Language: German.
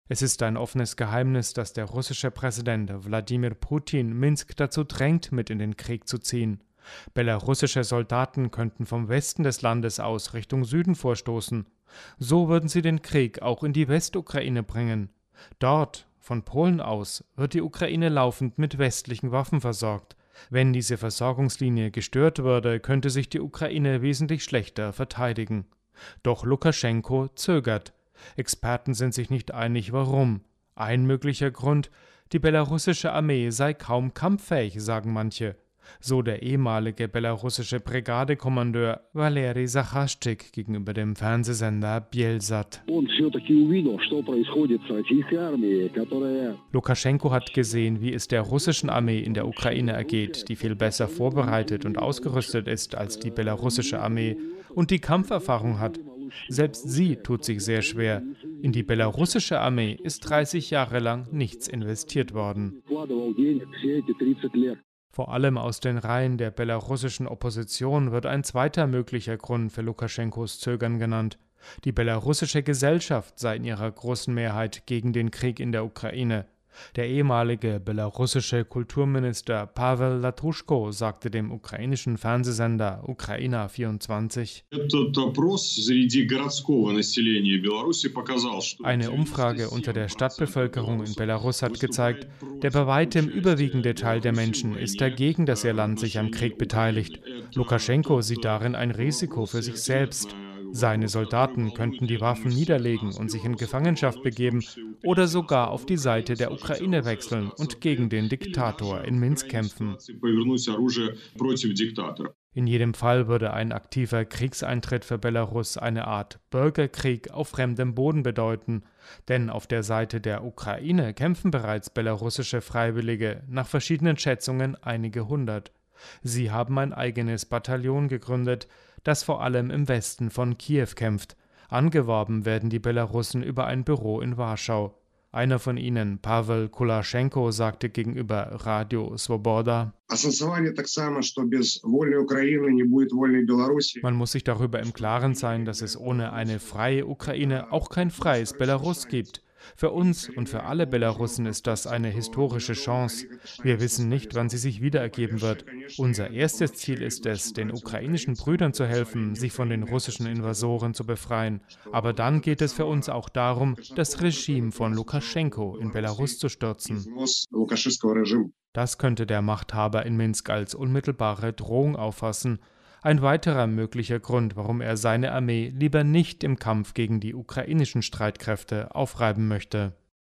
Es ist ein offenes Geheimnis, dass der russische Präsident Wladimir Putin Minsk dazu drängt, mit in den Krieg zu ziehen. Belarussische Soldaten könnten vom Westen des Landes aus Richtung Süden vorstoßen. So würden sie den Krieg auch in die Westukraine bringen. Dort, von Polen aus, wird die Ukraine laufend mit westlichen Waffen versorgt. Wenn diese Versorgungslinie gestört würde, könnte sich die Ukraine wesentlich schlechter verteidigen. Doch Lukaschenko zögert. Experten sind sich nicht einig, warum. Ein möglicher Grund: die belarussische Armee sei kaum kampffähig, sagen manche. So der ehemalige belarussische Brigadekommandeur Valeri Sachaschik gegenüber dem Fernsehsender Bielsat. Lukaschenko hat gesehen, wie es der russischen Armee in der Ukraine ergeht, die viel besser vorbereitet und ausgerüstet ist als die belarussische Armee und die Kampferfahrung hat. Selbst sie tut sich sehr schwer. In die belarussische Armee ist 30 Jahre lang nichts investiert worden. Vor allem aus den Reihen der belarussischen Opposition wird ein zweiter möglicher Grund für Lukaschenkos Zögern genannt. Die belarussische Gesellschaft sei in ihrer großen Mehrheit gegen den Krieg in der Ukraine. Der ehemalige belarussische Kulturminister Pawel Latruschko sagte dem ukrainischen Fernsehsender Ukraina 24: Eine Umfrage unter der Stadtbevölkerung in Belarus hat gezeigt, der bei weitem überwiegende Teil der Menschen ist dagegen, dass ihr Land sich am Krieg beteiligt. Lukaschenko sieht darin ein Risiko für sich selbst. Seine Soldaten könnten die Waffen niederlegen und sich in Gefangenschaft begeben oder sogar auf die Seite der Ukraine wechseln und gegen den Diktator in Minsk kämpfen. In jedem Fall würde ein aktiver Kriegseintritt für Belarus eine Art Bürgerkrieg auf fremdem Boden bedeuten, denn auf der Seite der Ukraine kämpfen bereits belarussische Freiwillige, nach verschiedenen Schätzungen einige hundert. Sie haben ein eigenes Bataillon gegründet, das vor allem im Westen von Kiew kämpft. Angeworben werden die Belarussen über ein Büro in Warschau. Einer von ihnen, Pawel Kulaschenko, sagte gegenüber Radio Swoboda: Man muss sich darüber im Klaren sein, dass es ohne eine freie Ukraine auch kein freies Belarus gibt. Für uns und für alle Belarussen ist das eine historische Chance. Wir wissen nicht, wann sie sich wieder ergeben wird. Unser erstes Ziel ist es, den ukrainischen Brüdern zu helfen, sich von den russischen Invasoren zu befreien. Aber dann geht es für uns auch darum, das Regime von Lukaschenko in Belarus zu stürzen. Das könnte der Machthaber in Minsk als unmittelbare Drohung auffassen. Ein weiterer möglicher Grund, warum er seine Armee lieber nicht im Kampf gegen die ukrainischen Streitkräfte aufreiben möchte.